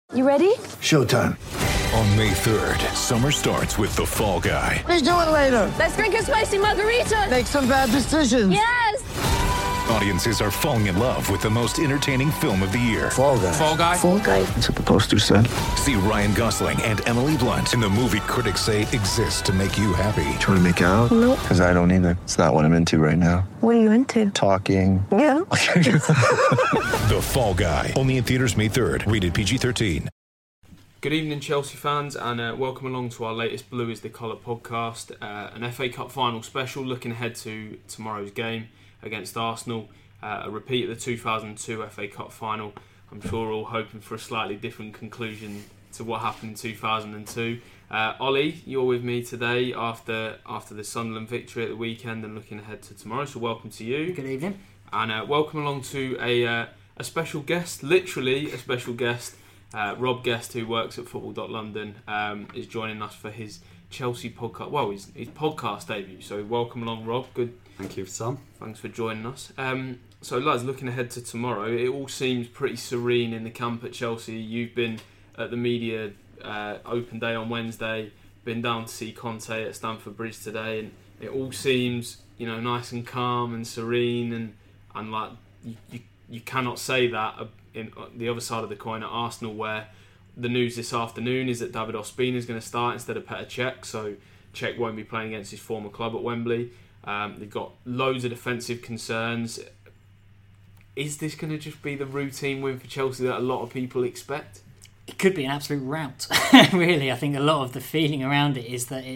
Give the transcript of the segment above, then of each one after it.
You ready? Showtime. On May 3rd, summer starts with The Fall Guy. Let's do it later. Let's drink a spicy margarita. Make some bad decisions. Yes! Audiences are falling in love with the most entertaining film of the year. Fall Guy. Fall Guy? Fall guy. That's what the poster said. See Ryan Gosling and Emily Blunt in the movie critics say exists to make you happy. Trying to make it out? Nope. Because I don't either. It's not what I'm into right now. What are you into? Talking. Yeah. The Fall Guy. Only in theaters May 3rd. Rated PG-13. Good evening, Chelsea fans, and welcome along to our latest Blue is the Colour podcast, an FA Cup final special looking ahead to tomorrow's game against Arsenal, a repeat of the 2002 FA Cup final. I'm sure we're all hoping for a slightly different conclusion to what happened in 2002. Ollie, you're with me today after the Sunderland victory at the weekend and looking ahead to tomorrow, so welcome to you. Good evening. And welcome along to a special guest, literally a special guest. Rob Guest, who works at Football.London, is joining us for his Chelsea podcast. Well, his podcast debut. So welcome along, Rob. Good. Thank you, Tom. Thanks for joining us. So, lads, looking ahead to tomorrow, it all seems pretty serene in the camp at Chelsea. You've been at the media open day on Wednesday, been down to see Conte at Stamford Bridge today, and it all seems, nice and calm and serene, and like you cannot say that in the other side of the coin at Arsenal, where the news this afternoon is that David Ospina is going to start instead of Petr Cech, so Cech won't be playing against his former club at Wembley. They've got loads of defensive concerns. Is this going to just be the routine win for Chelsea that a lot of people expect? It could be an absolute rout, really. I think a lot of the feeling around it is that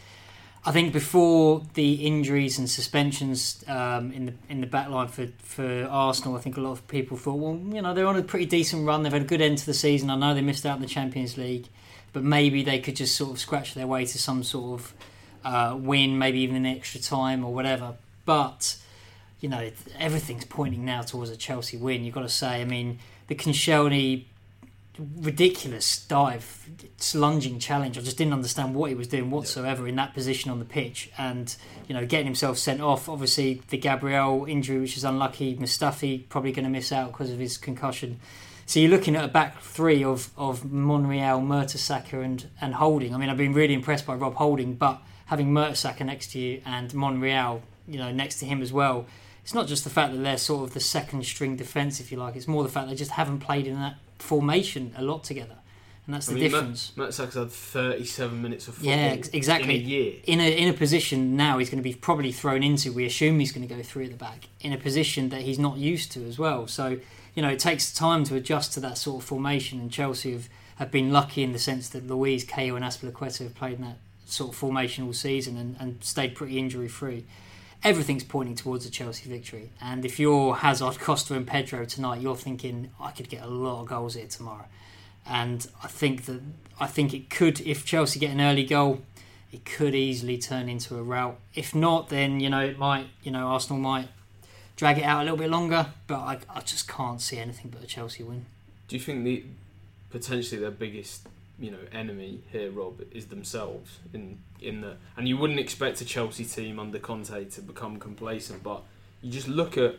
I think before the injuries and suspensions in the back line for Arsenal, I think a lot of people thought, well, they're on a pretty decent run. They've had a good end to the season. I know they missed out in the Champions League, but maybe they could just sort of scratch their way to some sort of win, maybe even in extra time or whatever. But, everything's pointing now towards a Chelsea win, you've got to say. I mean, the Koscielny ridiculous dive, lunging challenge. I just didn't understand what he was doing whatsoever in that position on the pitch, and getting himself sent off. Obviously, the Gabriel injury, which is unlucky. Mustafi probably going to miss out because of his concussion. So you're looking at a back three of Monreal, Mertesacker, and Holding. I mean, I've been really impressed by Rob Holding, but having Mertesacker next to you and Monreal, next to him as well. It's not just the fact that they're sort of the second string defence, if you like. It's more the fact they just haven't played in that formation a lot together, and that's the difference. Mertesacker's had 37 minutes of football. Yeah, exactly. In a year. In a position now he's going to be probably thrown into. We assume he's going to go through at the back in a position that he's not used to as well. So it takes time to adjust to that sort of formation. And Chelsea have been lucky in the sense that Luiz, Cahill, and Azpilicueta have played in that sort of formation all season and stayed pretty injury free. Everything's pointing towards a Chelsea victory. And if you're Hazard, Costa and Pedro tonight, you're thinking, I could get a lot of goals here tomorrow. And I think it could, if Chelsea get an early goal, it could easily turn into a rout. If not, then, it might, Arsenal might drag it out a little bit longer. But I just can't see anything but a Chelsea win. Do you think potentially their biggest enemy here, Rob, is themselves in the, and you wouldn't expect a Chelsea team under Conte to become complacent, but you just look at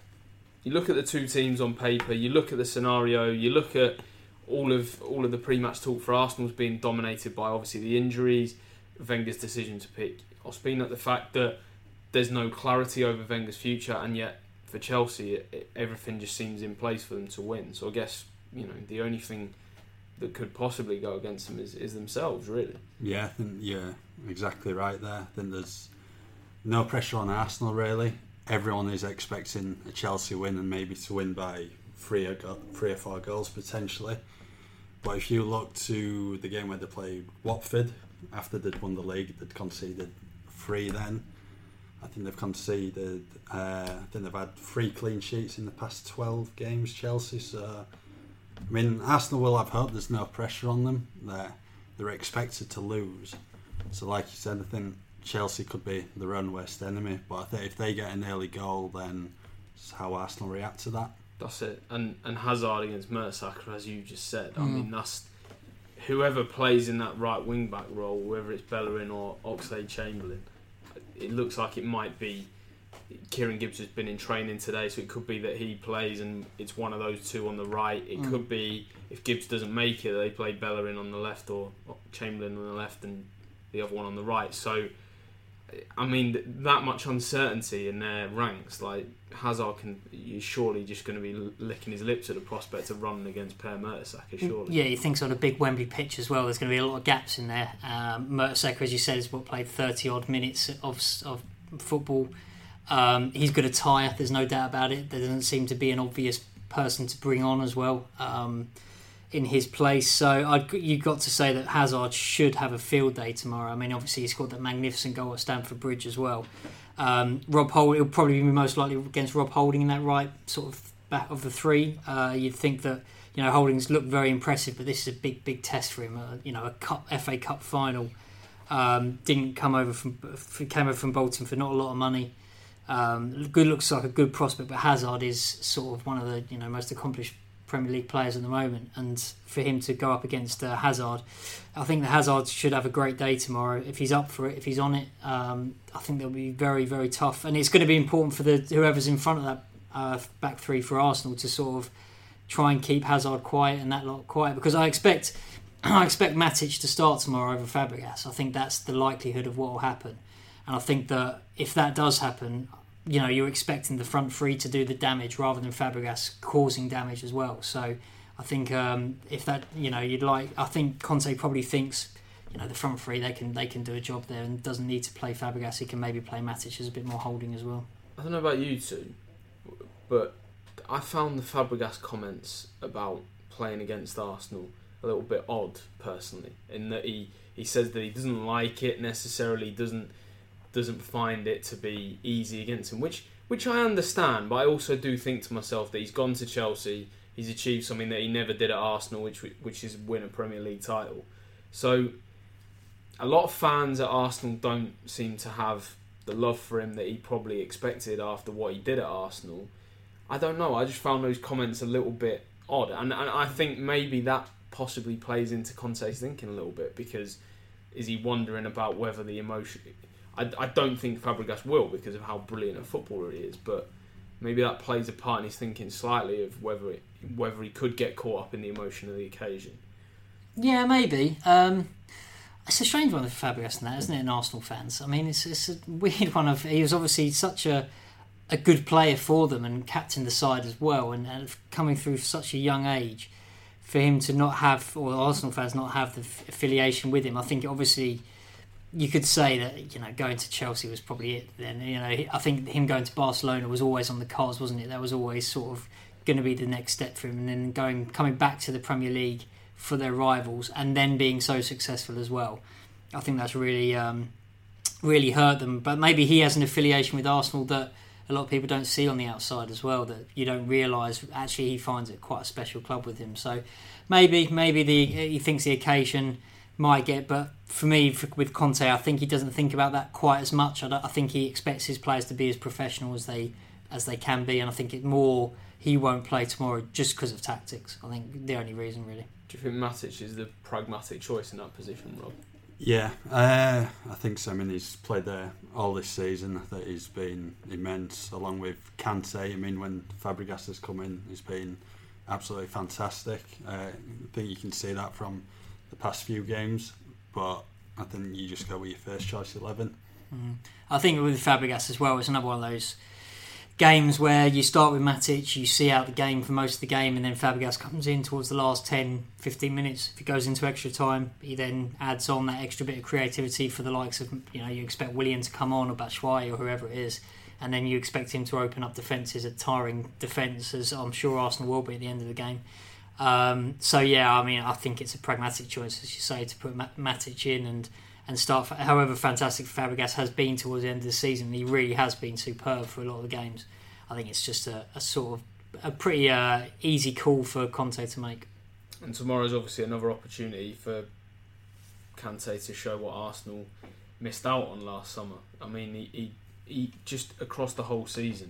the two teams on paper, you look at the scenario, you look at all of the pre-match talk for Arsenal's being dominated by obviously the injuries, Wenger's decision to pick Ospina, the fact that there's no clarity over Wenger's future, and yet for Chelsea everything just seems in place for them to win. So I guess the only thing that could possibly go against them is themselves, really. Yeah, I think you're exactly right there. I think there's no pressure on Arsenal, really. Everyone is expecting a Chelsea win, and maybe to win by 3 or 4 goals potentially. But if you look to the game where they played Watford, after they'd won the league, they'd conceded 3 then. I think they've conceded, I think they've had 3 clean sheets in the past 12 games, Chelsea, so I mean, Arsenal will have hope. There's no pressure on them. They're expected to lose. So, like you said, I think Chelsea could be their own worst enemy. But I think if they get an early goal, then it's how Arsenal react to that. That's it. And Hazard against Mertesacker, as you just said. I mean, that's whoever plays in that right wing back role, whether it's Bellerin or Oxlade-Chamberlain. It looks like it might be Kieran Gibbs has been in training today, so it could be that he plays and it's one of those two on the right. It could be, if Gibbs doesn't make it, they play Bellerin on the left or Chamberlain on the left and the other one on the right. So, I mean, that much uncertainty in their ranks. Like, Hazard is surely just going to be licking his lips at the prospect of running against Per Mertesacker, surely. Yeah, you think sort of big Wembley pitch as well. There's going to be a lot of gaps in there. Mertesacker, as you said, has played 30 odd minutes of football. He's got a tire, there's no doubt about it. There doesn't seem to be an obvious person to bring on as well in his place. So you've got to say that Hazard should have a field day tomorrow. I mean, obviously he scored that magnificent goal at Stamford Bridge as well. Rob Holding, it'll probably be most likely against Rob Holding in that right sort of back of the three. You'd think that, you know, Holding's looked very impressive, but this is a big test for him. A FA Cup final. Came over from Bolton for not a lot of money. Looks like a good prospect, but Hazard is sort of one of the most accomplished Premier League players at the moment, and for him to go up against Hazard, I think that Hazard should have a great day tomorrow if he's up for it, if he's on it. I think they'll be very, very tough, and it's going to be important for whoever's in front of that back three for Arsenal to sort of try and keep Hazard quiet and that lot quiet, because I expect Matic to start tomorrow over Fabregas. I think that's the likelihood of what will happen. And I think that if that does happen, you're expecting the front three to do the damage rather than Fabregas causing damage as well. So I think if that, I think Conte probably thinks, the front three, they can do a job there and doesn't need to play Fabregas. He can maybe play Matic as a bit more holding as well. I don't know about you two, but I found the Fabregas comments about playing against Arsenal a little bit odd, personally, in that he says that he doesn't like it necessarily, doesn't find it to be easy against him, which I understand, but I also do think to myself that he's gone to Chelsea, he's achieved something that he never did at Arsenal, which is win a Premier League title. So a lot of fans at Arsenal don't seem to have the love for him that he probably expected after what he did at Arsenal. I don't know, I just found those comments a little bit odd, and I think maybe that possibly plays into Conte's thinking a little bit, because is he wondering about whether the emotion... I don't think Fabregas will, because of how brilliant a footballer he is, but maybe that plays a part in his thinking slightly of whether he could get caught up in the emotion of the occasion. Yeah, maybe. It's a strange one for Fabregas and that, isn't it, in Arsenal fans? I mean, it's a weird one. He was obviously such a good player for them and captained the side as well, and coming through such a young age, for him to not have, or Arsenal fans not have the affiliation with him, I think obviously... You could say that going to Chelsea was probably it. Then I think him going to Barcelona was always on the cards, wasn't it? That was always sort of going to be the next step for him, and then coming back to the Premier League for their rivals, and then being so successful as well. I think that's really really hurt them. But maybe he has an affiliation with Arsenal that a lot of people don't see on the outside as well. That you don't realise actually he finds it quite a special club with him. So maybe he thinks the occasion might get, but for me, with Conte, I think he doesn't think about that quite as much. I think he expects his players to be as professional as they can be, and I think he won't play tomorrow just because of tactics. I think the only reason, really. Do you think Matic is the pragmatic choice in that position, Rob? Yeah, I think so. I mean, he's played there all this season. I think he's been immense, along with Kante. I mean, when Fabregas has come in, he's been absolutely fantastic. I think you can see that from the past few games, but I think you just go with your first choice 11. I think with Fabregas as well, it's another one of those games where you start with Matic, you see out the game for most of the game, and then Fabregas comes in towards the last 10-15 minutes. If it goes into extra time, he then adds on that extra bit of creativity for the likes of, you expect Willian to come on, or Batshuayi, or whoever it is, and then you expect him to open up defences, a tiring defence, as I'm sure Arsenal will be at the end of the game. So yeah, I mean, I think it's a pragmatic choice, as you say, to put Matic in and start. However fantastic Fabregas has been towards the end of the season, he really has been superb for a lot of the games. I think it's just a sort of a pretty easy call for Conte to make. And tomorrow's obviously another opportunity for Kante to show what Arsenal missed out on last summer. I mean, he just across the whole season,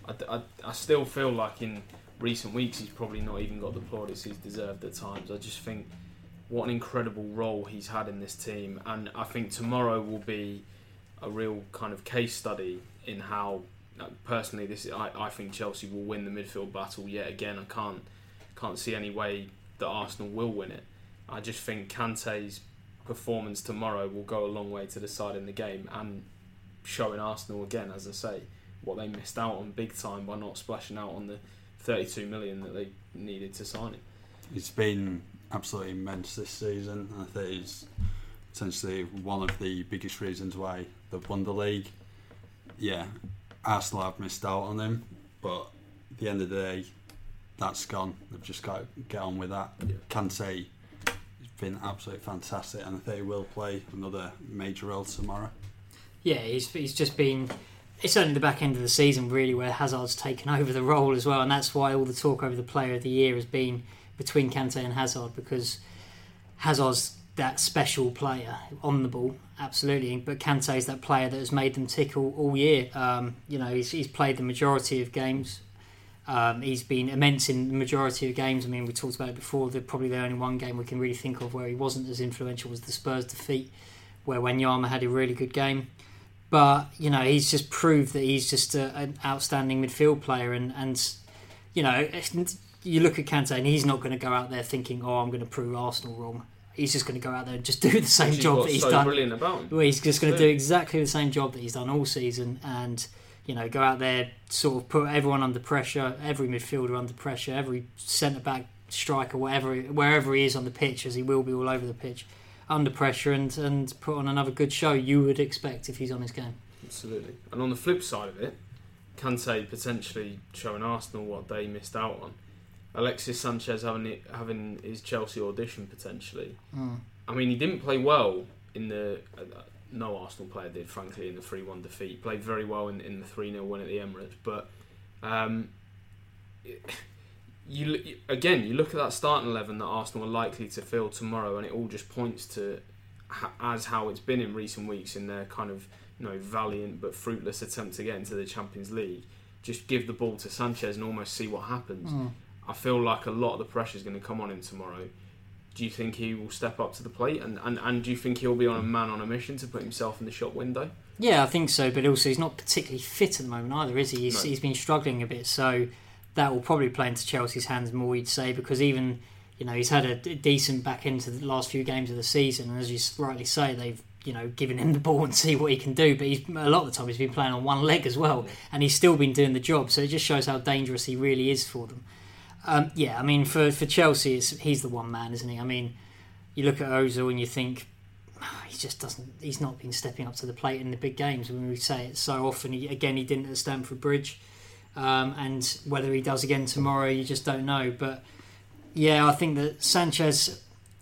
I still feel like in recent weeks he's probably not even got the plaudits he's deserved at times. I just think what an incredible role he's had in this team, and I think tomorrow will be a real kind of case study in how personally, I think Chelsea will win the midfield battle yet again. I can't see any way that Arsenal will win it. I just think Kante's performance tomorrow will go a long way to deciding the game and showing Arsenal again, as I say, what they missed out on big time by not splashing out on the 32 million that they needed to sign him. It's been absolutely immense this season. I think it's essentially one of the biggest reasons why they've won the league. Yeah, Arsenal have missed out on him, but at the end of the day, that's gone. They've just got to get on with that. Yeah. Kante has been absolutely fantastic, and I think he will play another major role tomorrow. Yeah, he's just been... It's only the back end of the season, really, where Hazard's taken over the role as well, and that's why all the talk over the Player of the Year has been between Kante and Hazard, because Hazard's that special player on the ball, absolutely, but Kante's that player that has made them tick all year. He's played the majority of games. He's been immense in the majority of games. I mean, we talked about it before. Probably the only one game we can really think of where he wasn't as influential was the Spurs defeat, where Wanyama had a really good game. But, he's just proved that he's just an outstanding midfield player. And you look at Kante and he's not going to go out there thinking, I'm going to prove Arsenal wrong. He's just going to go out there and just do the same job that he's done. Brilliant about him. Well, he's just going to do exactly the same job that he's done all season and, go out there, sort of put everyone under pressure, every midfielder under pressure, every centre-back, striker, wherever he is on the pitch, as he will be all over the pitch, under pressure and put on another good show you would expect if he's on his game. Absolutely. And on the flip side of it, Kante potentially showing Arsenal what they missed out on. Alexis Sanchez having his Chelsea audition potentially. I mean, he didn't play well in the... no Arsenal player did, frankly, in the 3-1 defeat. He played very well in the 3-0 win at the Emirates. But you look at that starting 11 that Arsenal are likely to field tomorrow, and it all just points to how it's been in recent weeks in their kind of valiant but fruitless attempt to get into the Champions League. Just give the ball to Sanchez and almost see what happens. I feel like a lot of the pressure is going to come on him tomorrow. Do you think he will step up to the plate? And do you think he'll be on a mission to put himself in the shop window? Yeah, I think so. But also he's not particularly fit at the moment either, is he? He's been struggling a bit. So that will probably play into Chelsea's hands more, you'd say, because even, he's had a decent back into the last few games of the season. And as you rightly say, they've, given him the ball and see what he can do. But a lot of the time he's been playing on one leg as well. And he's still been doing the job. So it just shows how dangerous he really is for them. For Chelsea, he's the one man, isn't he? I mean, you look at Ozil and you think he's not been stepping up to the plate in the big games. When we say it so often, he didn't at Stamford Bridge, and whether he does again tomorrow, you just don't know. But yeah, I think that Sanchez.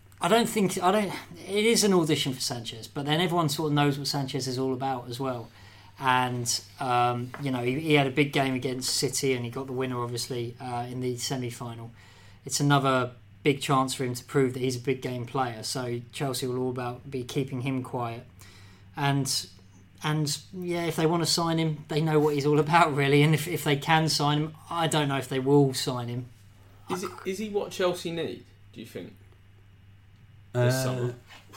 It is an audition for Sanchez, but then everyone sort of knows what Sanchez is all about as well. And he had a big game against City and he got the winner obviously in the semi-final. It's another big chance for him to prove that he's a big game player, so Chelsea will all about be keeping him quiet and if they want to sign him, they know what he's all about really, and if they can sign him, I don't know if they will sign him. Is he what Chelsea need, do you think, this summer?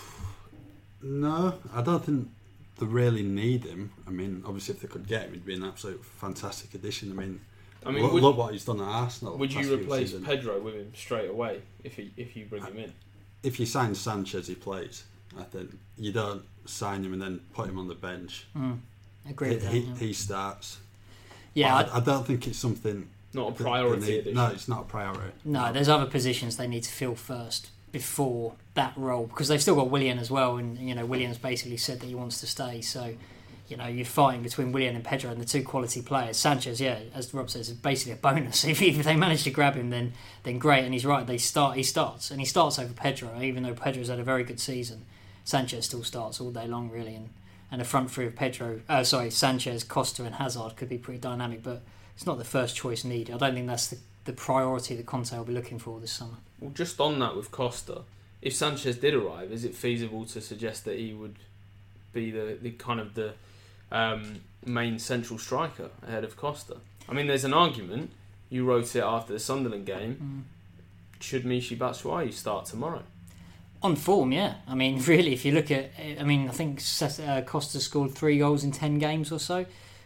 No, I don't think they really need him. I mean, obviously, if they could get him, it'd be an absolute fantastic addition. I mean, look what he's done at Arsenal. Would you replace Pedro with him straight away if you bring him in? If you sign Sanchez, he plays. I think you don't sign him and then put him on the bench. Agree with that. He starts. Yeah, I don't think it's something. Not a priority. No, it's not a priority. No, there's other positions they need to fill first before that role, because they've still got Willian as well, and Willian's basically said that he wants to stay, so you're fighting between Willian and Pedro and the two quality players. Sanchez, as Rob says, is basically a bonus. If they manage to grab him, then great, and he's right, he starts over Pedro. Even though Pedro's had a very good season, Sanchez still starts all day long really, and a front three of Sanchez, Costa and Hazard could be pretty dynamic, but it's not the first choice needed. I don't think that's the priority that Conte will be looking for this summer. Well, just on that with Costa, if Sanchez did arrive, is it feasible to suggest that he would be the kind of the main central striker ahead of Costa? I mean, there's an argument. You wrote it after the Sunderland game. Should Michy Batshuayi start tomorrow? On form, yeah. I mean, really, if you look at... I think Costa scored 3 goals in 10 games or so.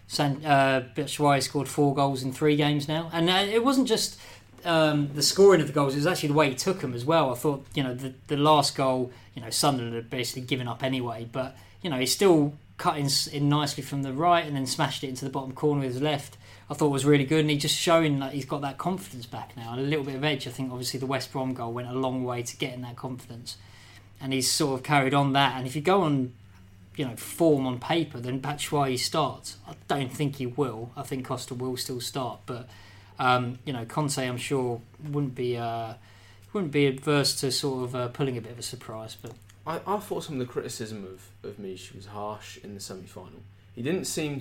Batshuayi scored 4 goals in 3 games now, and it wasn't just the scoring of the goals; it was actually the way he took them as well. I thought, the last goal, Sunderland had basically given up anyway, but he still cut in nicely from the right and then smashed it into the bottom corner with his left. I thought was really good, and he's just showing that he's got that confidence back now and a little bit of edge. I think obviously the West Brom goal went a long way to getting that confidence, and he's sort of carried on that. And if you go on, form on paper, then Batshuayi starts. I don't think he will. I think Costa will still start, but Conte, I'm sure, wouldn't be adverse to sort of pulling a bit of a surprise. But I thought some of the criticism of Mish was harsh in the semi-final. He didn't seem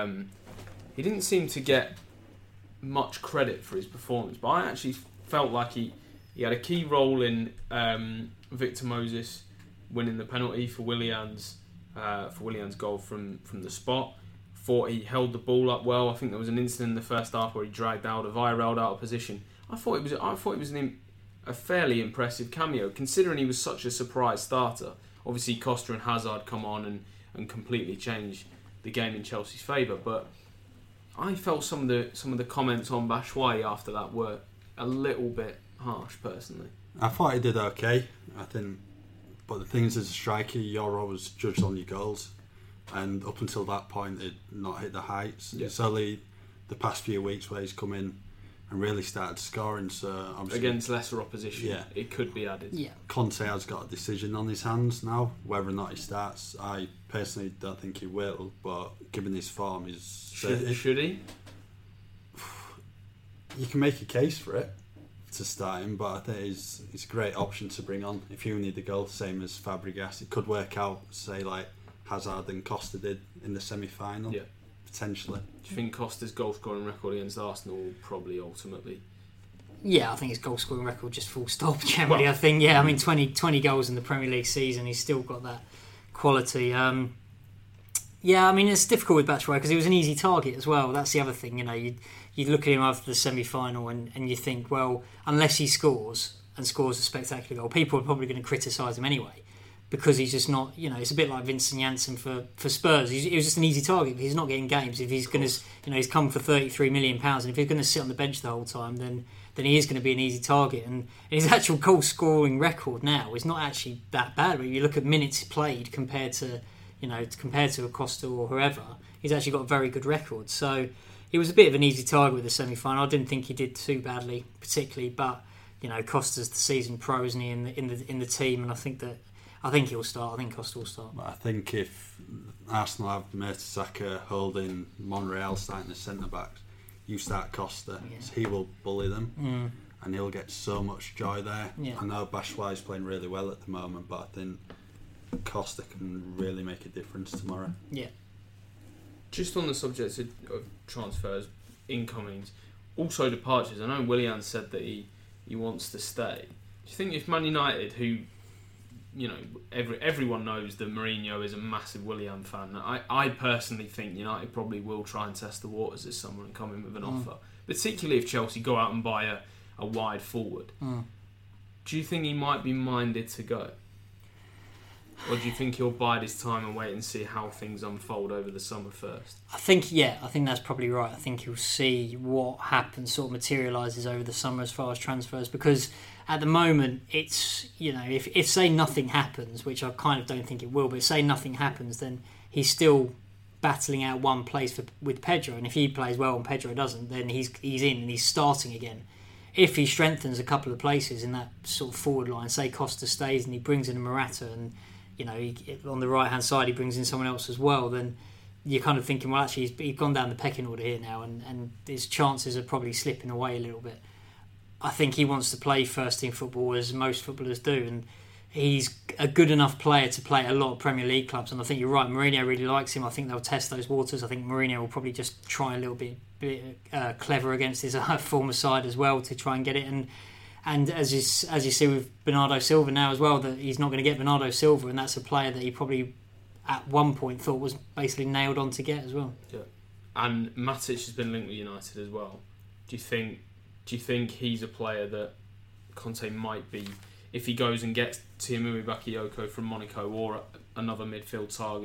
to get much credit for his performance, but I actually felt like he had a key role in Victor Moses winning the penalty for Willian's goal from the spot. Thought he held the ball up well. I think there was an incident in the first half where he dragged Alderweireld out of position. I thought it was a fairly impressive cameo, considering he was such a surprise starter. Obviously, Costa and Hazard come on and completely change the game in Chelsea's favour. But I felt some of the comments on Batshuayi after that were a little bit harsh, personally. I thought he did okay. But the thing is, as a striker, you're always judged on your goals, and up until that point, he'd not hit the heights. Yeah. It's only the past few weeks where he's come in and really started scoring. So against lesser opposition, it could be added. Yeah. Conte has got a decision on his hands now, whether or not he starts. I personally don't think he will, but given his form, should he? You can make a case for it to start him, but I think it's a great option to bring on if you need the goal, same as Fabregas. It could work out, say, like Hazard and Costa did in the semi-final, potentially. Do you think Costa's goal-scoring record against Arsenal will probably ultimately... Yeah, I think his goal-scoring record just full stop, generally. Well, I think, I mean, 20 goals in the Premier League season, he's still got that quality. I mean, it's difficult with Batshuayi because he was an easy target as well. That's the other thing, you look at him after the semi-final and you think, well, unless he scores a spectacular goal, people are probably going to criticise him anyway because he's just not, it's a bit like Vincent Janssen for Spurs. He was just an easy target. He's not getting games. If he's going to, he's come for £33 million, and if he's going to sit on the bench the whole time, then he is going to be an easy target. And his actual goal-scoring record now is not actually that bad. When you look at minutes played compared to a Costa or whoever, he's actually got a very good record. So he was a bit of an easy target with the semi-final. I didn't think he did too badly, particularly, but Costa's the seasoned pro, isn't he, in the team, and I think he'll start. I think Costa will start. But I think if Arsenal have Mertesacker holding Monreal starting the centre backs, you start Costa, so he will bully them, and he'll get so much joy there. Yeah. I know Batshuayi's playing really well at the moment, but I think Costa can really make a difference tomorrow. Yeah. Just on the subject of transfers, incomings, also departures. I know Willian said that he wants to stay. Do you think if Man United, who everyone knows that Mourinho is a massive Willian fan, I personally think United probably will try and test the waters this summer and come in with an offer, particularly if Chelsea go out and buy a wide forward. Do you think he might be minded to go? Or do you think he'll bide his time and wait and see how things unfold over the summer first? I think that's probably right. I think he'll see what happens, sort of materialises over the summer as far as transfers, because at the moment it's, if say nothing happens, which I kind of don't think it will, but say nothing happens, then he's still battling out one place with Pedro, and if he plays well and Pedro doesn't, then he's in and he's starting again. If he strengthens a couple of places in that sort of forward line, say Costa stays and he brings in a Morata and on the right hand side he brings in someone else as well, then you're kind of thinking, well, actually he's gone down the pecking order here now, and his chances are probably slipping away a little bit. I think he wants to play first team football, as most footballers do, and he's a good enough player to play at a lot of Premier League clubs, and I think you're right, Mourinho really likes him. I think they'll test those waters. I think Mourinho will probably just try a little bit clever against his former side as well to try and get it, and as you see with Bernardo Silva now as well, that he's not going to get Bernardo Silva, and that's a player that he probably at one point thought was basically nailed on to get as well. Yeah. And Matic has been linked with United as well. Do you think he's a player that Conte might be, if he goes and gets Tiamui Bakayoko from Monaco or another midfield target,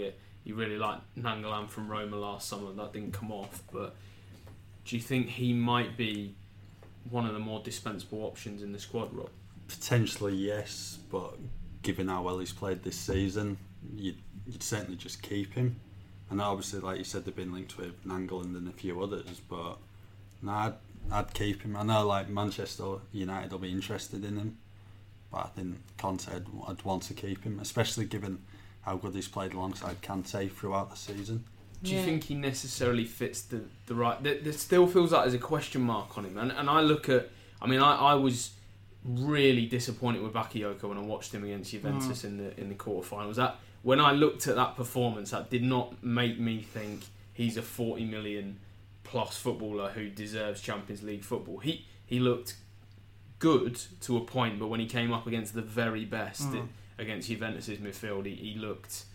you really like Nangolan from Roma last summer. That didn't come off, but do you think he might be one of the more dispensable options in the squad, Rob? Potentially, yes, but given how well he's played this season, you'd certainly just keep him. And obviously, like you said, they've been linked with Nangolan and a few others, but no, I'd keep him. I know like Manchester United will be interested in him, but I think Conte, I'd want to keep him, especially given how good he's played alongside Kante throughout the season. Do you think he necessarily fits the right... There still feels like there's a question mark on him. And I look at... I mean, I was really disappointed with Bakayoko when I watched him against Juventus in the quarterfinals. That when I looked at that performance, that did not make me think he's a 40 million plus footballer who deserves Champions League football. He looked good to a point, but when he came up against the very best against Juventus's midfield, he looked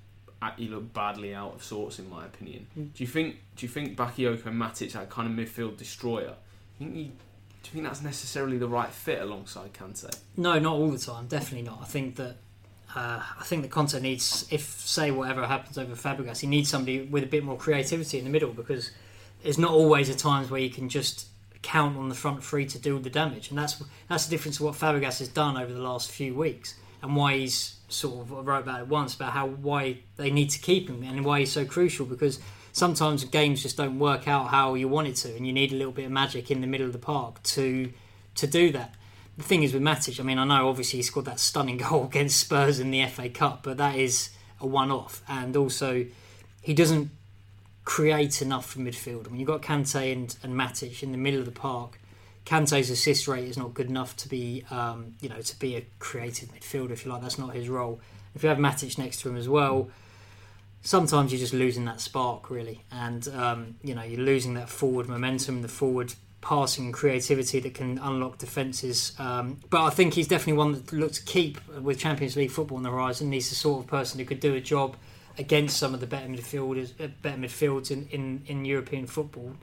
badly out of sorts, in my opinion. Do you think Bakayoko and Matic, that kind of midfield destroyer, do you think that's necessarily the right fit alongside Kante? No, not all the time. Definitely not. I think that Conte needs, if say whatever happens over Fabregas, he needs somebody with a bit more creativity in the middle, because there's not always a times where you can just count on the front three to do the damage, and that's the difference of what Fabregas has done over the last few weeks, and why he's sort of wrote about it once about why they need to keep him and why he's so crucial, because sometimes games just don't work out how you want it to, and you need a little bit of magic in the middle of the park to do that. The thing is with Matic, I mean, I know obviously he scored that stunning goal against Spurs in the FA Cup, but that is a one-off, and also he doesn't create enough from midfield. I mean, you've got Kante and Matic in the middle of the park. Kante's assist rate is not good enough to be, to be a creative midfielder, if you like. That's not his role. If you have Matic next to him as well, sometimes you're just losing that spark, really, and you're losing that forward momentum, the forward passing creativity that can unlock defences. But I think he's definitely one that looks to keep with Champions League football on the horizon. He's the sort of person who could do a job against some of the better midfields in European football.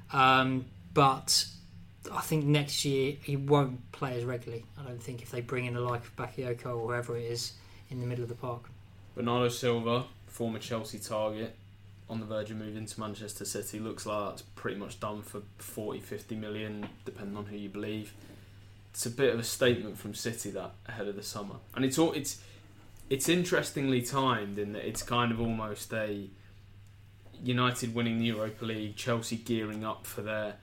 But I think next year he won't play as regularly. I don't think if they bring in the like of Bakayoko or whoever it is in the middle of the park. Bernardo Silva, former Chelsea target, on the verge of moving to Manchester City, looks like that's pretty much done for 40-50 million, depending on who you believe. It's a bit of a statement from City that ahead of the summer, and it's interestingly timed in that it's kind of almost a United winning the Europa League, Chelsea gearing up for their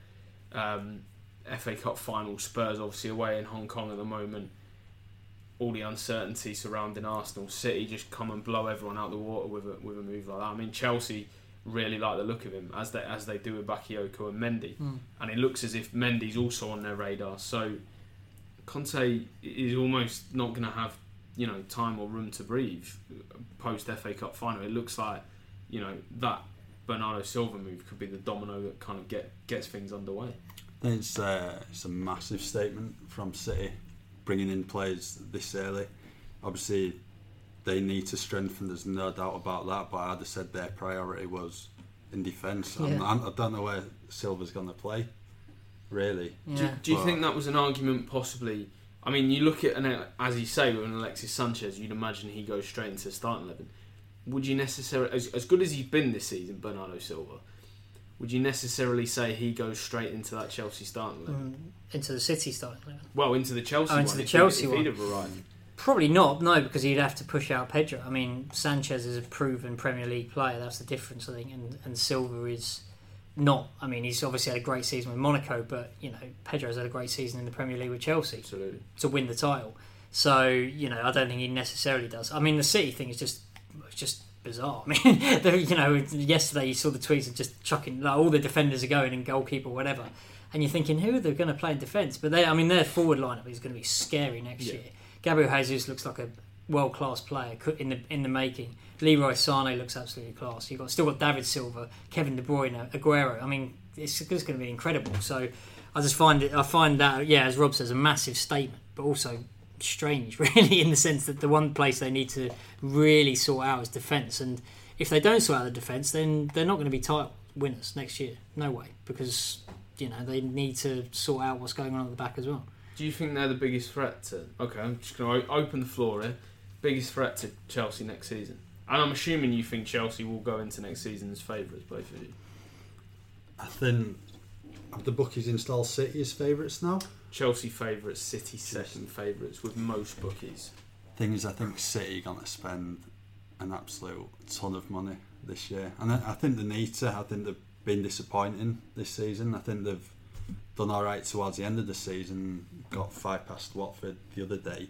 FA Cup final, Spurs obviously away in Hong Kong at the moment, all the uncertainty surrounding Arsenal, City just come and blow everyone out the water with a move like that. I mean, Chelsea really like the look of him, as they do with Bakayoko and Mendy, and it looks as if Mendy's also on their radar. So Conte is almost not going to have time or room to breathe post FA Cup final. It looks like that Bernardo Silva move could be the domino that kind of gets things underway. I think it's a massive statement from City, bringing in players this early. Obviously, they need to strengthen, there's no doubt about that, but I'd have said their priority was in defence. Yeah. I don't know where Silva's going to play, really. Yeah. Do you think that was an argument possibly? I mean, you look at, as you say, with an Alexis Sanchez, you'd imagine he goes straight into the starting 11. Would you necessarily, as good as he's been this season, Bernardo Silva, would you necessarily say he goes straight into that Chelsea starting 11? Into the City starting 11? Well, into the Chelsea one. Into the Chelsea one. If he'd have arrived. Probably not, no, because he'd have to push out Pedro. I mean, Sanchez is a proven Premier League player, that's the difference, I think, and Silva is not. I mean, he's obviously had a great season with Monaco, but, Pedro's had a great season in the Premier League with Chelsea. Absolutely. To win the title. So, I don't think he necessarily does. I mean, the City thing is just bizarre. I mean, yesterday you saw the tweets of just chucking, like, all the defenders are going and goalkeeper, whatever. And you're thinking, who are they going to play in defence? But their forward lineup is going to be scary next year. Gabriel Jesus looks like a world-class player in the making. Leroy Sané looks absolutely class. You've still got David Silva, Kevin De Bruyne, Aguero. I mean, it's just going to be incredible. So I find that, as Rob says, a massive statement, but also strange, really, in the sense that the one place they need to really sort out is defence. And if they don't sort out the defence, then they're not going to be title winners next year. No way, because they need to sort out what's going on at the back as well. Do you think they're the biggest threat to... Okay, I'm just going to open the floor here. Biggest threat to Chelsea next season? And I'm assuming you think Chelsea will go into next season as favourites, both of you. I think, have the bookies installed City as favourites now? Chelsea favourites, City second favourites with most bookies. Thing is, I think City are going to spend an absolute ton of money this year. And I think they need to. I think they've been disappointing this season. I think they've done all right towards the end of the season, got 5 past Watford the other day.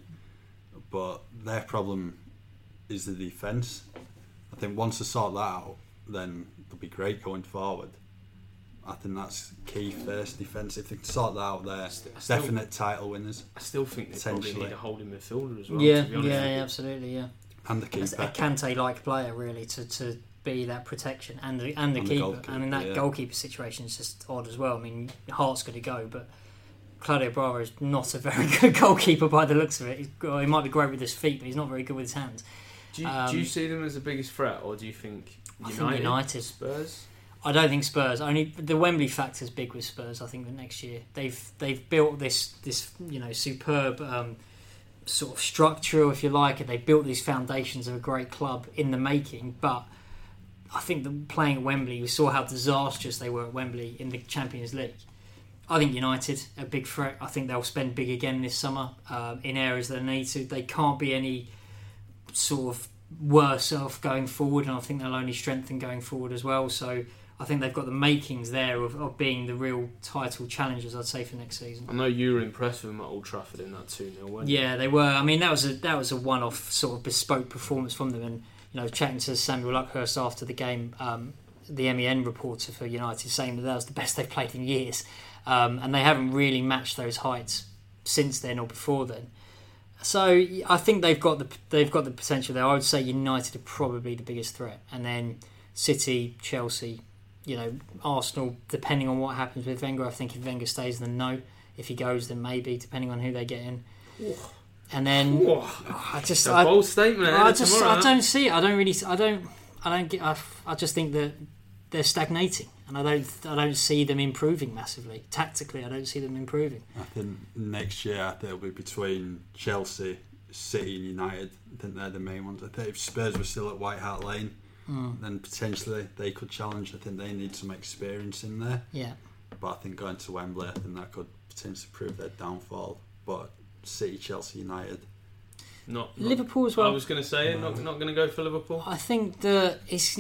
But their problem is the defence. I think once they sort that out, then they'll be great going forward. I think that's key first, defence. If they can sort that out, they're definite title winners. I still think they probably need a holding midfielder as well. Yeah, to be honest. absolutely, yeah. And the keeper. A Kante-like player, really, to be that protection and the keeper. I mean, that goalkeeper situation is just odd as well. I mean, Hart's going to go, but Claudio Bravo is not a very good goalkeeper by the looks of it. He might be great with his feet, but he's not very good with his hands. Do you see them as the biggest threat, or do you think United? I think United. Spurs? I don't think Spurs. Only the Wembley factor is big with Spurs. I think the next year they've built this superb sort of structure, if you like, and they built these foundations of a great club in the making. But I think playing at Wembley, we saw how disastrous they were at Wembley in the Champions League. I think United a big threat. I think they'll spend big again this summer in areas that they need to. They can't be any sort of worse off going forward, and I think they'll only strengthen going forward as well. So I think they've got the makings there of being the real title challengers, I'd say, for next season. I know you were impressed with them at Old Trafford in that 2-0 win. Yeah, they were. I mean, that was a one-off sort of bespoke performance from them. And chatting to Samuel Luckhurst after the game, the MEN reporter for United, saying that was the best they've played in years, and they haven't really matched those heights since then or before then. So I think they've got the potential there. I would say United are probably the biggest threat, and then City, Chelsea. Arsenal, depending on what happens with Wenger. I think if Wenger stays, then no. If he goes, then maybe, depending on who they get in. And then It's a bold statement. I don't see it. I just think that they're stagnating, and I don't see them improving massively. Tactically, I don't see them improving. I think next year it'll be between Chelsea, City, and United. I think they're the main ones. I think if Spurs were still at White Hart Lane, then potentially they could challenge. I think they need some experience in there. Yeah. But I think going to Wembley, I think that could potentially prove their downfall. But City, Chelsea, United. Not Liverpool as well. I was going to say not going to go for Liverpool. I think that it's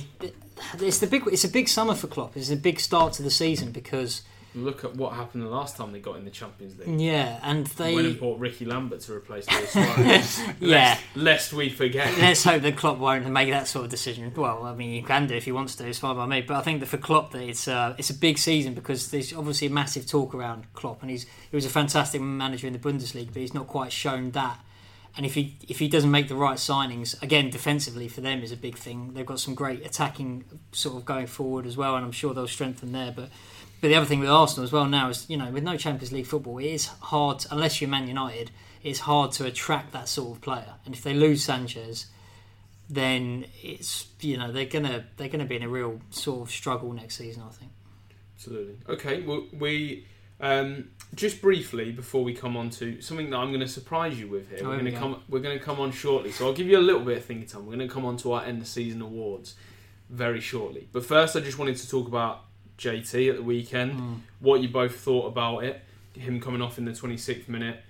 it's a big summer for Klopp. It's a big start to the season because look at what happened the last time they got in the Champions League. Yeah, and they went and bought Ricky Lambert to replace Luis Suarez. lest we forget. Let's hope that Klopp won't make that sort of decision. Well, I mean, you can do if he wants to. It's fine by me. But I think that for Klopp, that it's a big season because there's obviously a massive talk around Klopp, and he was a fantastic manager in the Bundesliga, but he's not quite shown that. And if he doesn't make the right signings, again, defensively for them is a big thing. They've got some great attacking sort of going forward as well, and I'm sure they'll strengthen there. But the other thing with Arsenal as well now is, with no Champions League football, it is hard, unless you're Man United, it's hard to attract that sort of player. And if they lose Sanchez, then it's they're gonna be in a real sort of struggle next season, I think. Absolutely. Okay, well, we just briefly before we come on to something that I'm going to surprise you with here. We're going to come on shortly, so I'll give you a little bit of thinking time. We're going to come on to our end of season awards very shortly. But first, I just wanted to talk about JT at the weekend. What you both thought about it? Him coming off in the 26th minute,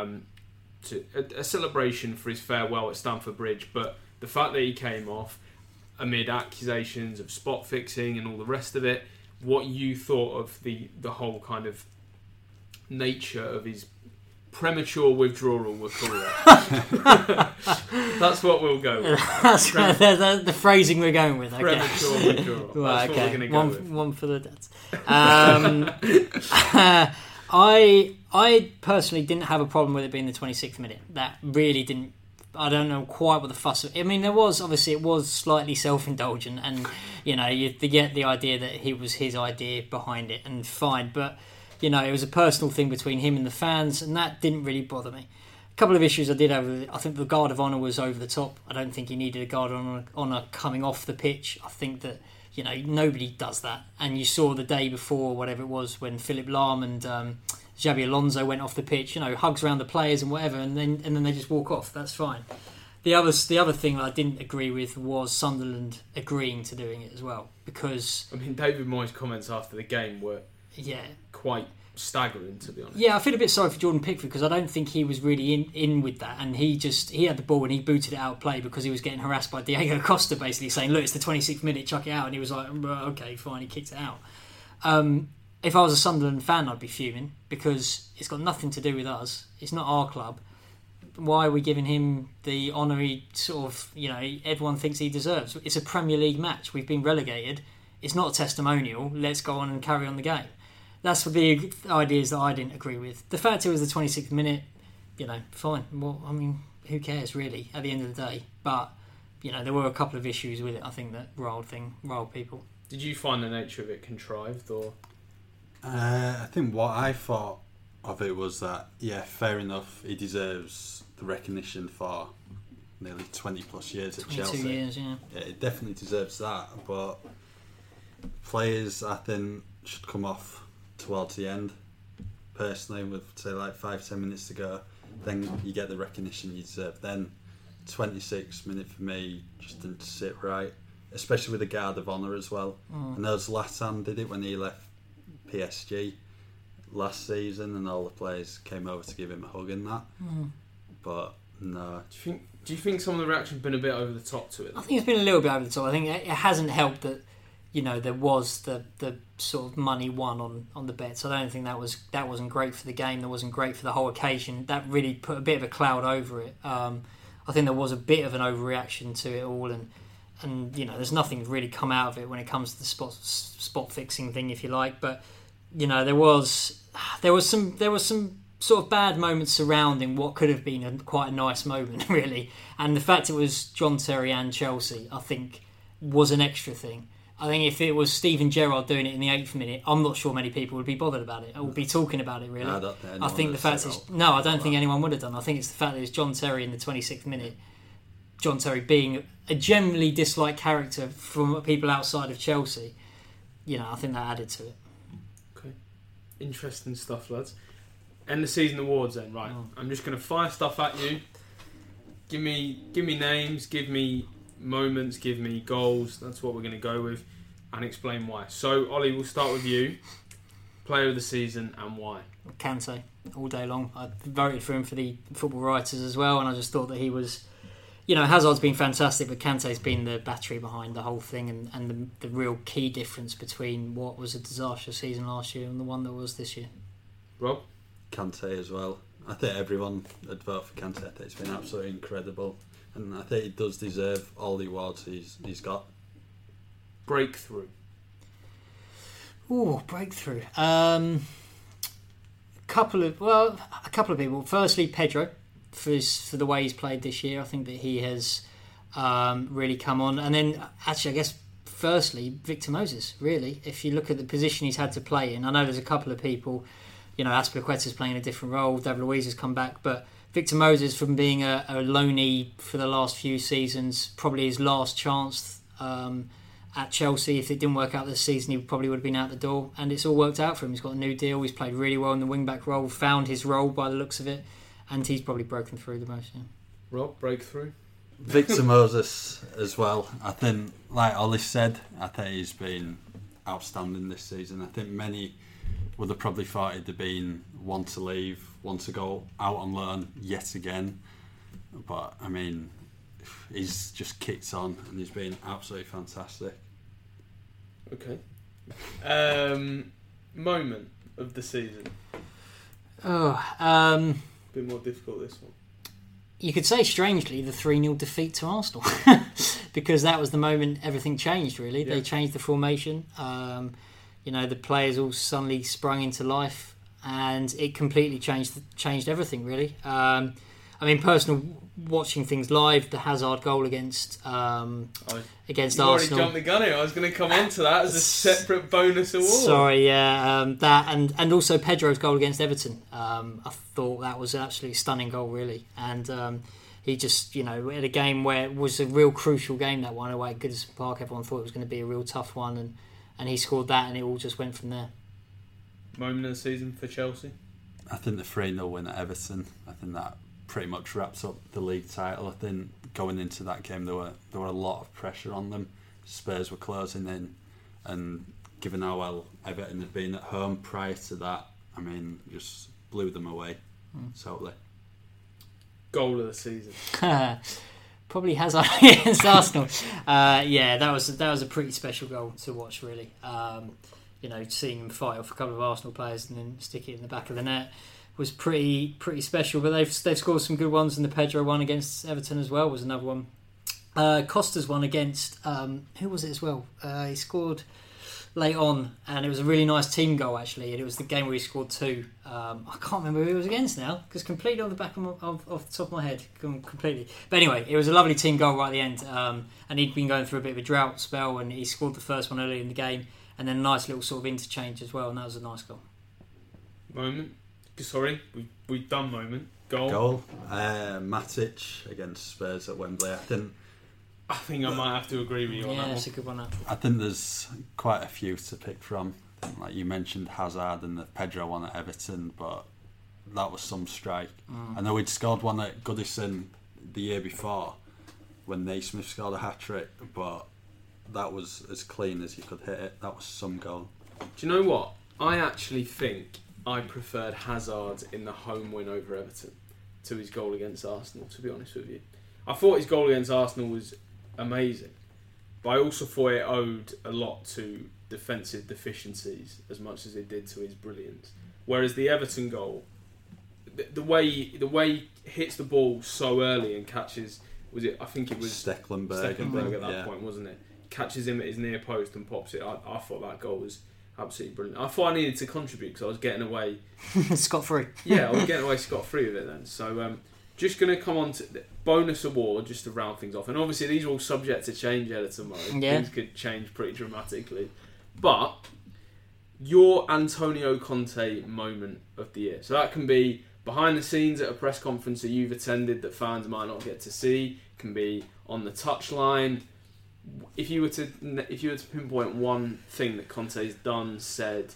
to a celebration for his farewell at Stamford Bridge. But the fact that he came off amid accusations of spot fixing and all the rest of it. What you thought of the whole kind of nature of his premature withdrawal, we'll call it. That's what we'll go with. That's the phrasing we're going with. Okay. Premature withdrawal. Right, That's okay. what we're going to go with. One for the dads. I personally didn't have a problem with it being the 26th minute. That really didn't. I don't know quite what the fuss. I mean, it was slightly self-indulgent, and you get the idea that it was his idea behind it, and fine. But it was a personal thing between him and the fans, and that didn't really bother me. A couple of issues I did have with it. I think the guard of honour was over the top. I don't think he needed a guard of honour coming off the pitch. I think that nobody does that, and you saw the day before, whatever it was, when Philipp Lahm and Xabi Alonso went off the pitch, hugs around the players and whatever, and then they just walk off. That's fine. The other thing that I didn't agree with was Sunderland agreeing to doing it as well, because I mean, David Moyes' comments after the game were quite staggering, to be honest. Yeah, I feel a bit sorry for Jordan Pickford because I don't think he was really in with that, and he had the ball and he booted it out of play because he was getting harassed by Diego Costa, basically saying, "Look, it's the 26th minute, chuck it out," and he was like, "Okay, fine," he kicked it out. If I was a Sunderland fan, I'd be fuming because it's got nothing to do with us. It's not our club. Why are we giving him the honorary sort of, everyone thinks he deserves? It's a Premier League match. We've been relegated. It's not a testimonial. Let's go on and carry on the game. That's the ideas that I didn't agree with. The fact it was the 26th minute, fine. Well, I mean, who cares really at the end of the day? But, there were a couple of issues with it, I think, that riled people. Did you find the nature of it contrived, or...? I think what I thought of it was that, fair enough, he deserves the recognition for nearly 20 plus years at Chelsea. 22 years, yeah. Yeah, it definitely deserves that, but players, I think, should come off towards the end, personally, with, say, like 5-10 minutes to go. Then you get the recognition you deserve. Then 26 minutes for me just didn't sit right, especially with the guard of honour as well. And Zlatan did it when he left PSG last season, and all the players came over to give him a hug and that. But no. Do you think some of the reaction's been a bit over the top to it? I think it's been a little bit over the top. I think it hasn't helped that there was the sort of money won on the bets. I don't think that wasn't great for the game. That wasn't great for the whole occasion. That really put a bit of a cloud over it. I think there was a bit of an overreaction to it all, and there's nothing really come out of it when it comes to the spot fixing thing, if you like. But there was some sort of bad moments surrounding what could have been quite a nice moment, really. And the fact it was John Terry and Chelsea, I think, was an extra thing. I think if it was Steven Gerrard doing it in the 8th minute, I'm not sure many people would be bothered about it or would be talking about it, really. No, I think the fact is... No, I don't think anyone would have done. I think it's the fact that it's John Terry in the 26th minute. John Terry being a generally disliked character from people outside of Chelsea. I think that added to it. Okay. Interesting stuff, lads. End the season awards then, right. I'm just going to fire stuff at you. Give me names, give me moments, give me goals. That's what we're going to go with, and explain why. So, Ollie, we'll start with you. Player of the season and why? Kante, all day long. I voted for him for the Football Writers as well, and I just thought that he was... Hazard's been fantastic, but Kante's been the battery behind the whole thing and the real key difference between what was a disastrous season last year and the one that was this year. Rob? Kante as well. I think everyone would vote for Kante. I think it's been absolutely incredible, and I think he does deserve all the awards he's got. Breakthrough. Ooh, breakthrough. A couple of people. Firstly, Pedro, for the way he's played this year. I think that he has really come on. And then, actually, I guess, firstly, Victor Moses, really. If you look at the position he's had to play in, I know there's a couple of people, Azpilicueta's playing a different role, David Luiz has come back, but Victor Moses, from being a loanee for the last few seasons, probably his last chance at Chelsea. If it didn't work out this season, he probably would have been out the door, and it's all worked out for him. He's got a new deal, he's played really well in the wing-back role, found his role by the looks of it, and he's probably broken through the most. Yeah. Rob, breakthrough? Victor Moses as well. I think, like Ollie said, I think he's been outstanding this season. I think many would have probably thought he'd have been one to leave, one to go out on loan yet again. But, I mean, he's just kicked on and he's been absolutely fantastic. Okay. Moment of the season? A bit more difficult, this one. You could say, strangely, the 3-0 defeat to Arsenal. Because that was the moment everything changed, really. Yeah. They changed the formation. The players all suddenly sprung into life, and it completely changed everything, really. Personal watching things live, the Hazard goal against Arsenal. You already jumped the gun here. I was going to come on to that as a separate bonus award. Sorry, yeah. That and also Pedro's goal against Everton. I thought that was an absolutely stunning goal, really. And he just, at a game where it was a real crucial game, that one away at Goodison Park, everyone thought it was going to be a real tough one, and he scored that, and it all just went from there. Moment of the season for Chelsea? I think the 3-0 win at Everton, I think that pretty much wraps up the league title. I think going into that game, there were a lot of pressure on them. Spurs were closing in, and given how well Everton had been at home prior to that, I mean, just blew them away totally. Goal of the season. Probably Hazard against Arsenal. That was a pretty special goal to watch, really. Seeing him fight off a couple of Arsenal players and then stick it in the back of the net was pretty special. But they've scored some good ones, and the Pedro one against Everton as well was another one. Costa's one against who was it as well? He scored late on, and it was a really nice team goal actually. And it was the game where he scored 2. I can't remember who it was against now, because completely on the back of the top of my head, completely. But anyway, it was a lovely team goal right at the end, and he'd been going through a bit of a drought spell, and he scored the first one early in the game, and then a nice little sort of interchange as well, and that was a nice goal. Moment. Sorry, we've done moment. Goal. Matic against Spurs at Wembley. I think I might have to agree with you on that one. Yeah, it's a good one. I think there's quite a few to pick from. Like you mentioned, Hazard and the Pedro one at Everton, but that was some strike. I know we'd scored one at Goodison the year before when Naismith scored a hat-trick, but that was as clean as you could hit it. That was some goal. Do you know what? I actually think I preferred Hazard in the home win over Everton to his goal against Arsenal, to be honest with you. I thought his goal against Arsenal was amazing, but I also thought it owed a lot to defensive deficiencies as much as it did to his brilliance. Whereas the Everton goal, the way he hits the ball so early and catches, I think it was Stecklenberg at that point, wasn't it? Catches him at his near post and pops it. I thought that goal was absolutely brilliant. I thought I needed to contribute because I was getting away scot-free. Yeah, I was getting away scot-free with it then. So just going to come on to the bonus award just to round things off. And obviously these are all subject to change tomorrow. Yeah. Things could change pretty dramatically. But your Antonio Conte moment of the year. So that can be behind the scenes at a press conference that you've attended that fans might not get to see. It can be on the touchline. If you were to pinpoint one thing that Conte's done, said,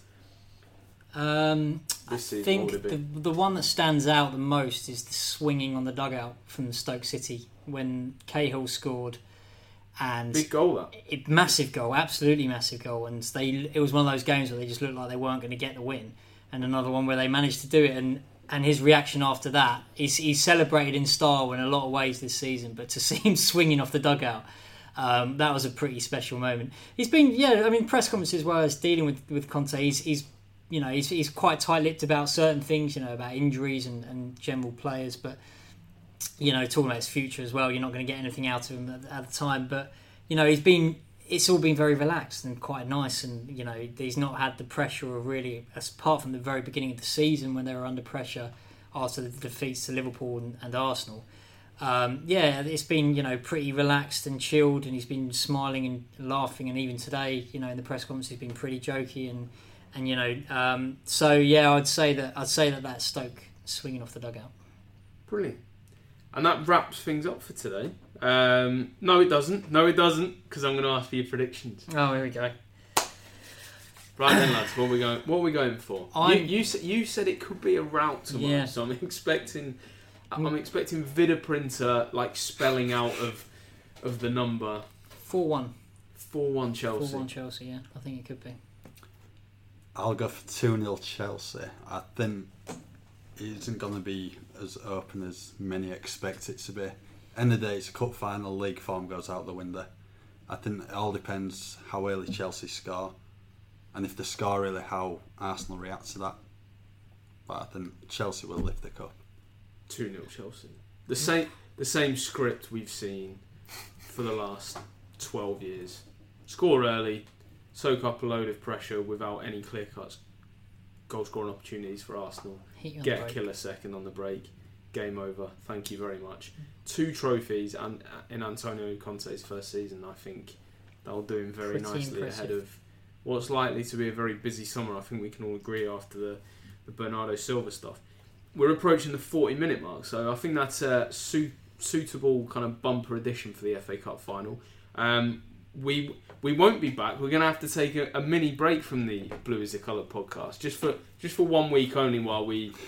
I think the one that stands out the most is the swinging on the dugout from Stoke City when Cahill scored, and big goal massive goal, absolutely massive goal, and it was one of those games where they just looked like they weren't going to get the win, and another one where they managed to do it, and his reaction after that, he's celebrated in style in a lot of ways this season, but to see him swinging off the dugout, that was a pretty special moment. He's been, press conferences where I was dealing with Conte, he's quite tight-lipped about certain things, about injuries and general players, but talking about his future as well, you're not going to get anything out of him at the time. But it's all been very relaxed and quite nice, and he's not had the pressure of really, apart from the very beginning of the season when they were under pressure after the defeats to Liverpool and Arsenal. It's been pretty relaxed and chilled, and he's been smiling and laughing, and even today, in the press conference, he's been pretty jokey and I'd say that's Stoke swinging off the dugout. Brilliant. And that wraps things up for today. No, it doesn't, because I'm going to ask for your predictions. Oh, here we go. Right then, lads, what are we going for? You said it could be a rout tomorrow, so I'm expecting Vida Printer spelling out of the number 4-1. 4-1 Chelsea. 4-1 Chelsea, yeah. I think it could be. I'll go for 2-0 Chelsea. I think it isn't going to be as open as many expect it to be. End of the day, it's a cup final, league form goes out the window. I think it all depends how early Chelsea score, and if they score early, how Arsenal react to that. But I think Chelsea will lift the cup. 2-0 Chelsea. The same script we've seen for the last 12 years. Score early, soak up a load of pressure without any clear-cut goal-scoring opportunities for Arsenal. Get a killer second on the break. Game over. Thank you very much. 2 trophies and in Antonio Conte's first season. I think that'll do him very nicely impressive. Ahead of what's likely to be a very busy summer. I think we can all agree after the Bernardo Silva stuff. We're approaching the 40-minute mark, so I think that's a suitable kind of bumper edition for the FA Cup final. We won't be back. We're going to have to take a mini break from the Blue Is the Colour podcast, just for 1 week only, while we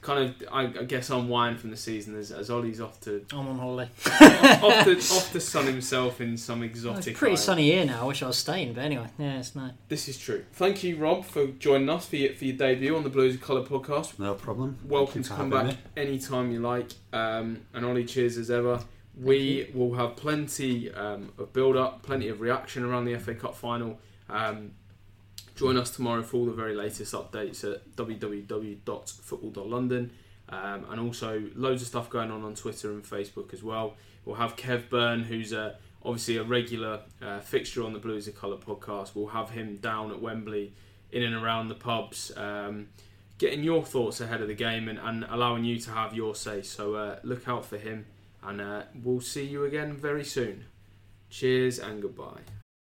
kind of, I guess, unwind from the season as Ollie's off to I'm on holiday. off to sun himself in some exotic. It's pretty island. sunny here now. I wish I was staying, but anyway, yeah, it's nice. This is true. Thank you, Rob, for joining us for your debut on the Blues of Colour podcast. No problem. Welcome to come back anytime you like. And Ollie, cheers as ever. We will have plenty of build-up, plenty of reaction around the FA Cup final. Join us tomorrow for all the very latest updates at www.football.london. And also loads of stuff going on Twitter and Facebook as well. We'll have Kev Byrne, who's obviously a regular fixture on the Blues of Colour podcast. We'll have him down at Wembley, in and around the pubs, getting your thoughts ahead of the game and allowing you to have your say. So look out for him, and we'll see you again very soon. Cheers and goodbye.